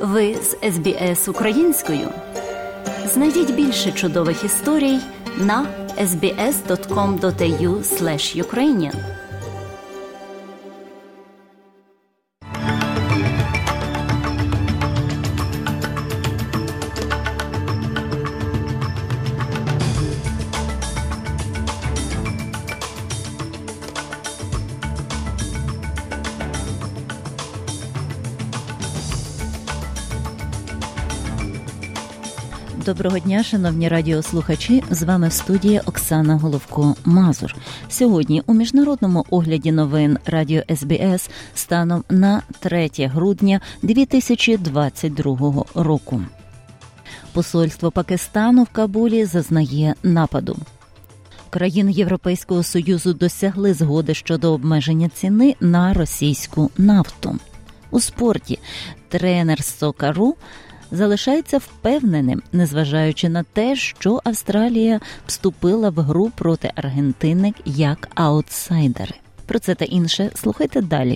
Ви з СБС українською. Знайдіть більше чудових історій на sbs.com.au/ukrainian. Доброго дня, шановні радіослухачі, з вами в студії Оксана Головко-Мазур. Сьогодні у міжнародному огляді новин радіо СБС станом на 3 грудня 2022 року. Посольство Пакистану в Кабулі зазнає нападу. Країни Європейського Союзу досягли згоди щодо обмеження ціни на російську нафту. У спорті тренер Сокару залишається впевненим, незважаючи на те, що Австралія вступила в гру проти Аргентини як аутсайдери. Про це та інше слухайте далі.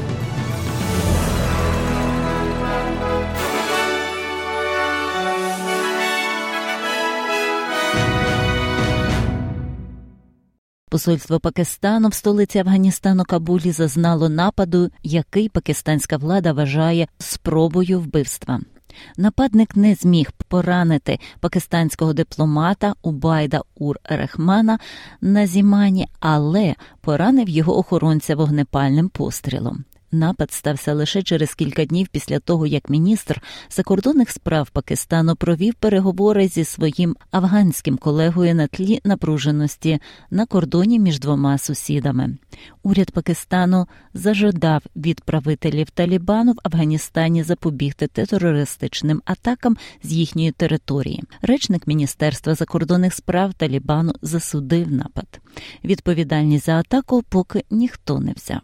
Посольство Пакистану в столиці Афганістану Кабулі зазнало нападу, який пакистанська влада вважає спробою вбивства. Нападник не зміг поранити пакистанського дипломата Убайда Ур-Рехмана Назімані, але поранив його охоронця вогнепальним пострілом. Напад стався лише через кілька днів після того, як міністр закордонних справ Пакистану провів переговори зі своїм афганським колегою на тлі напруженості на кордоні між двома сусідами. Уряд Пакистану зажадав від правителів Талібану в Афганістані запобігти терористичним атакам з їхньої території. Речник Міністерства закордонних справ Талібану засудив напад. Відповідальність за атаку поки ніхто не взяв.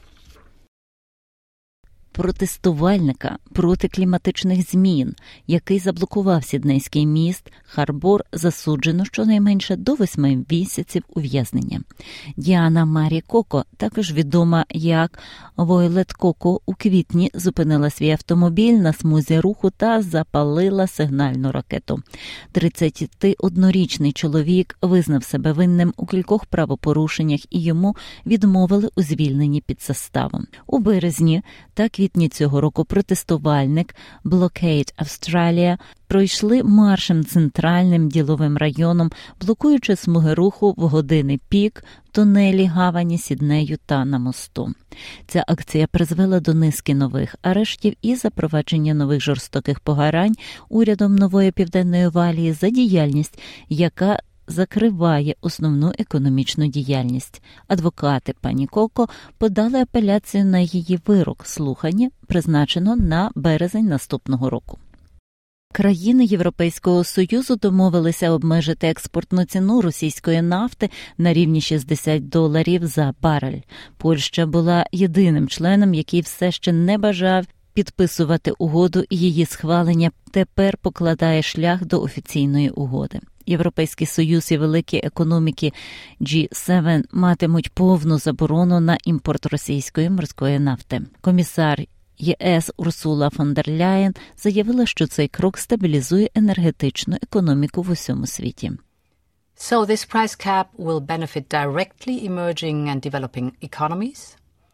Протестувальника проти кліматичних змін, який заблокував Сіднейський міст Харбор, засуджено щонайменше до 8 місяців ув'язнення. Діана Марі Коко, також відома як Войлет Коко, у квітні зупинила свій автомобіль на смузі руху та запалила сигнальну ракету. 31-річний чоловік визнав себе винним у кількох правопорушеннях і йому відмовили у звільненні під заставом. У березні та квітні цього року протестувальник Blockade Australia пройшли маршем центральним діловим районом, блокуючи смуги руху в години пік в тунелі гавані Сіднею та на мосту. Ця акція призвела до низки нових арештів і запровадження нових жорстоких покарань урядом Нової Південної Валії за діяльність, яка закриває основну економічну діяльність. Адвокати пані Коко подали апеляцію на її вирок. Слухання призначено на березень наступного року. Країни Європейського Союзу домовилися обмежити експортну ціну російської нафти на рівні $60 за барель. Польща була єдиним членом, який все ще не бажав підписувати угоду, і її схвалення тепер покладає шлях до офіційної угоди. Європейський Союз і великі економіки G7 матимуть повну заборону на імпорт російської морської нафти. Комісар ЄС Урсула фон дер Ляєн заявила, що цей крок стабілізує енергетичну економіку в усьому світі. So this price cap will benefit directly emerging and developing economies.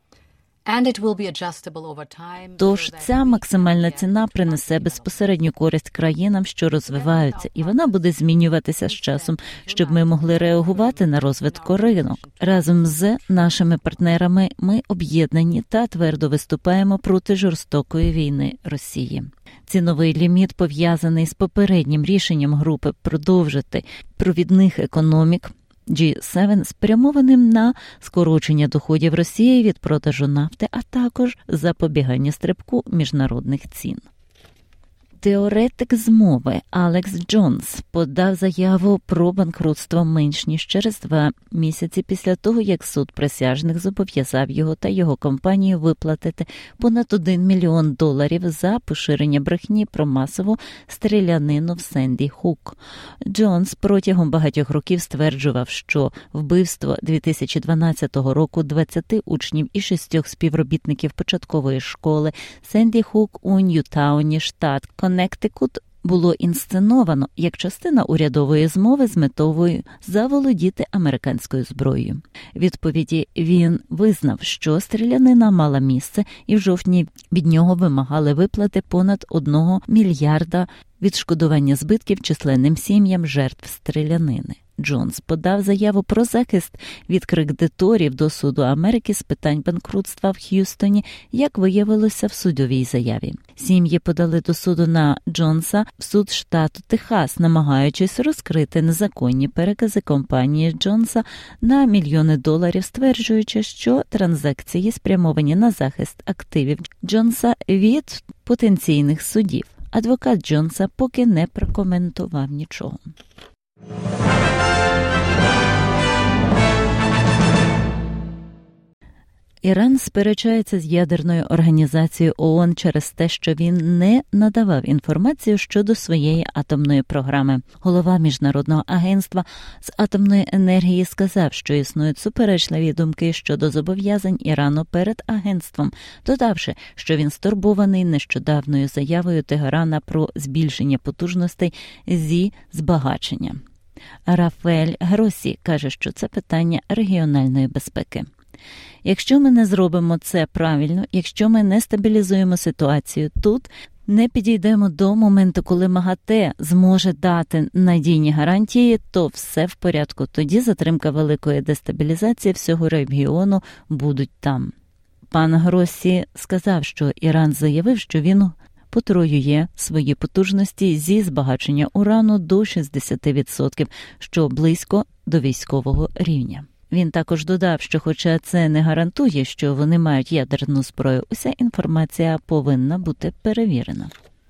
Тож ця максимальна ціна принесе безпосередню користь країнам, що розвиваються, і вона буде змінюватися з часом, щоб ми могли реагувати на розвиток ринок. Разом з нашими партнерами ми об'єднані та твердо виступаємо проти жорстокої війни Росії. Ціновий ліміт пов'язаний з попереднім рішенням групи продовжити провідних економік G7 спрямованим на скорочення доходів Росії від продажу нафти, а також запобігання стрибку міжнародних цін. Теоретик змови Алекс Джонс подав заяву про банкрутство менш ніж через 2 місяці після того, як суд присяжних зобов'язав його та його компанію виплатити понад $1 мільйон за поширення брехні про масову стрілянину в Сенді Хук. Джонс протягом багатьох років стверджував, що вбивство 2012 року 20 учнів і 6 співробітників початкової школи Сенді Хук у Ньютауні, штат Коннектикут, було інсценовано як частина урядової змови з метою заволодіти американською зброєю. Відповіді він визнав, що стрілянина мала місце, і в жовтні від нього вимагали виплати понад $1 мільярда відшкодування збитків численним сім'ям жертв стрілянини. Джонс подав заяву про захист від кредиторів до Суду Америки з питань банкрутства в Х'юстоні, як виявилося в судовій заяві. Сім'ї подали до суду на Джонса в суд штату Техас, намагаючись розкрити незаконні перекази компанії Джонса на мільйони доларів, стверджуючи, що транзакції спрямовані на захист активів Джонса від потенційних судів. Адвокат Джонса поки не прокоментував нічого. Іран сперечається з ядерною організацією ООН через те, що він не надавав інформацію щодо своєї атомної програми. Голова Міжнародного агентства з атомної енергії сказав, що існують суперечливі думки щодо зобов'язань Ірану перед агентством, додавши, що він стурбований нещодавною заявою Тегерана про збільшення потужностей зі збагачення. Рафаель Гросі каже, що це питання регіональної безпеки. Якщо ми не зробимо це правильно, якщо ми не стабілізуємо ситуацію тут, не підійдемо до моменту, коли МАГАТЕ зможе дати надійні гарантії, то все в порядку. Тоді затримка великої дестабілізації всього регіону будуть там. Пан Гросі сказав, що Іран заявив, що він потроює свої потужності зі збагачення урану до 60%, що близько до військового рівня. Він також додав, що хоча це не гарантує, що вони мають ядерну зброю, уся інформація повинна бути перевірена.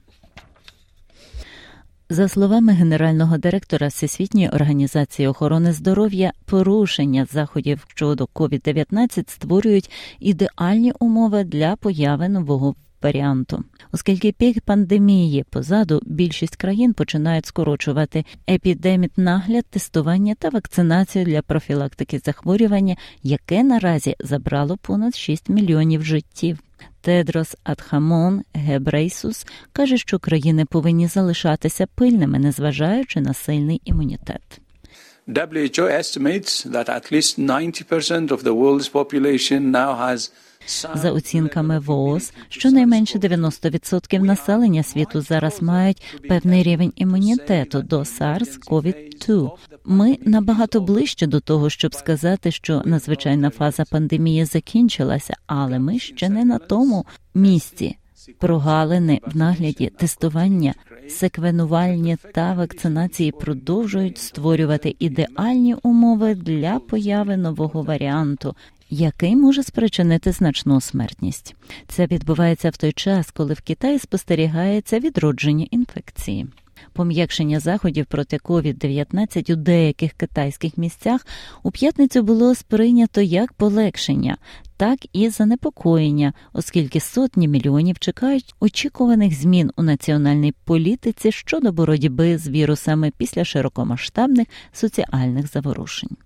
За словами генерального директора Всесвітньої організації охорони здоров'я, порушення заходів щодо COVID-19 створюють ідеальні умови для появи нового варіанту. Оскільки пік пандемії позаду, більшість країн починають скорочувати епідемнагляд, тестування та вакцинацію для профілактики захворювання, яке наразі забрало понад 6 мільйонів життів. Тедрос Адхамон Гебрейсус каже, що країни повинні залишатися пильними, незважаючи на сильний імунітет. WHO estimates that at least 90% of the world's population now has За оцінками ВООЗ, щонайменше 90% населення світу зараз мають певний рівень імунітету до SARS-CoV-2. Ми набагато ближче до того, щоб сказати, що надзвичайна фаза пандемії закінчилася, але ми ще не на тому місці. Прогалини в нагляді, тестування, секвенувальні та вакцинації продовжують створювати ідеальні умови для появи нового варіанту, який може спричинити значну смертність. Це відбувається в той час, коли в Китаї спостерігається відродження інфекції. Пом'якшення заходів проти COVID-19 у деяких китайських місцях у п'ятницю було сприйнято як полегшення, так і занепокоєння, оскільки сотні мільйонів чекають очікуваних змін у національній політиці щодо боротьби з вірусами після широкомасштабних соціальних заворушень.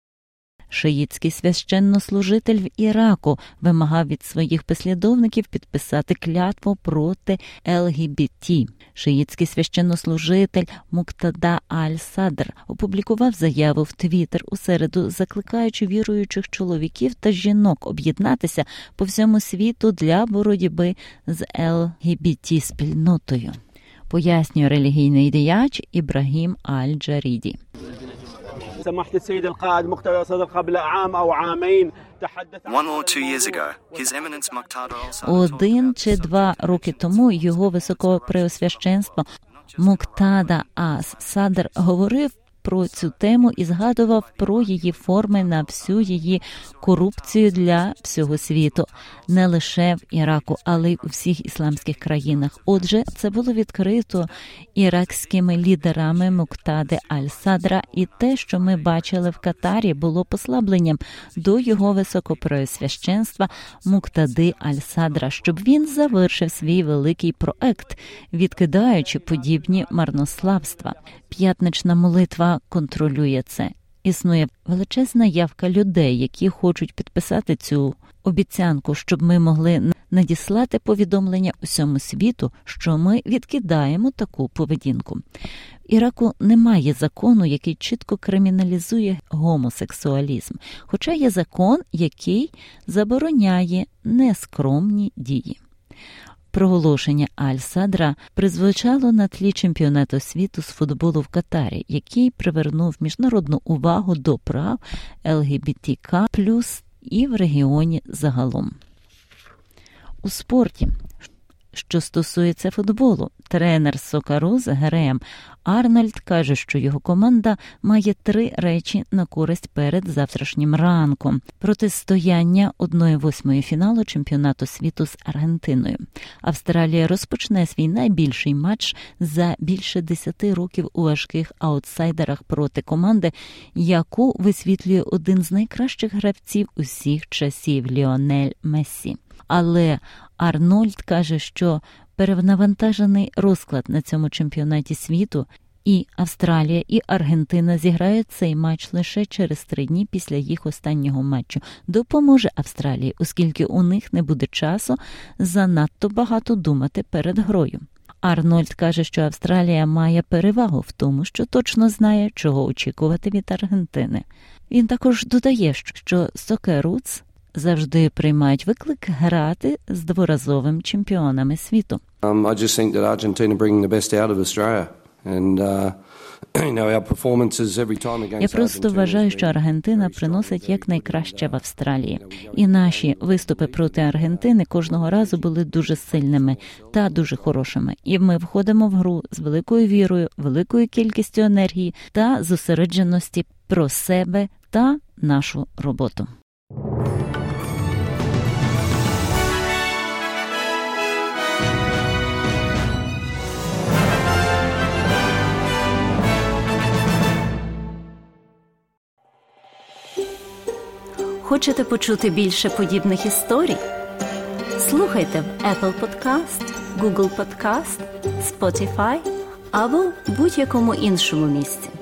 Шиїтський священнослужитель в Іраку вимагав від своїх послідовників підписати клятву проти ЛГБТ. Шиїтський священнослужитель Муктада Аль-Садр опублікував заяву в Твіттер у середу, закликаючи віруючих чоловіків та жінок об'єднатися по всьому світу для боротьби з ЛГБТ-спільнотою. Пояснює релігійний діяч Ібрагім Аль-Джаріді. سمحت السيد القائد مقتدى صدر قبل عام أو عامين 1 or 2 years ago, His Eminence Muqtada al-Sadr 1 чи 2 роки тому його високопреосвященство Муктада Ас-Садр говорив про цю тему і згадував про її форми на всю її корупцію для всього світу. Не лише в Іраку, але й у всіх ісламських країнах. Отже, це було відкрито іракськими лідерами Муктади Аль-Садра, і те, що ми бачили в Катарі, було послабленням до його високопреосвященства Муктади Аль-Садра, щоб він завершив свій великий проект, відкидаючи подібні марнославства. П'ятнична молитва контролює це. Існує величезна явка людей, які хочуть підписати цю обіцянку, щоб ми могли надіслати повідомлення усьому світу, що ми відкидаємо таку поведінку. В Іраку немає закону, який чітко криміналізує гомосексуалізм, хоча є закон, який забороняє нескромні дії. Проголошення Аль-Садра призвучало на тлі чемпіонату світу з футболу в Катарі, який привернув міжнародну увагу до прав ЛГБТК+, і в регіоні загалом. У спорті, що стосується футболу, тренер Сокаруз Греем Арнольд каже, що його команда має 3 речі на користь перед завтрашнім ранком. Протистояння 1/8 фіналу чемпіонату світу з Аргентиною. Австралія розпочне свій найбільший матч за більше 10 років у важких аутсайдерах проти команди, яку висвітлює один з найкращих гравців усіх часів – Ліонель Мессі. Але Арнольд каже, що перенавантажений розклад на цьому чемпіонаті світу, і Австралія, і Аргентина зіграють цей матч лише через 3 дні після їх останнього матчу. Допоможе Австралії, оскільки у них не буде часу занадто багато думати перед грою. Арнольд каже, що Австралія має перевагу в тому, що точно знає, чого очікувати від Аргентини. Він також додає, що Сокеруц завжди приймають виклик грати з дворазовим чемпіонами світу. I just think that Argentina bring the best out of Australia. And our performances every time against. Я просто вважаю, що Аргентина приносить якнайкраще в Австралії. І наші виступи проти Аргентини кожного разу були дуже сильними та дуже хорошими. І ми входимо в гру з великою вірою, великою кількістю енергії та зосередженості про себе та нашу роботу. Хочете почути більше подібних історій? Слухайте в Apple Podcast, Google Podcast, Spotify або будь-якому іншому місці.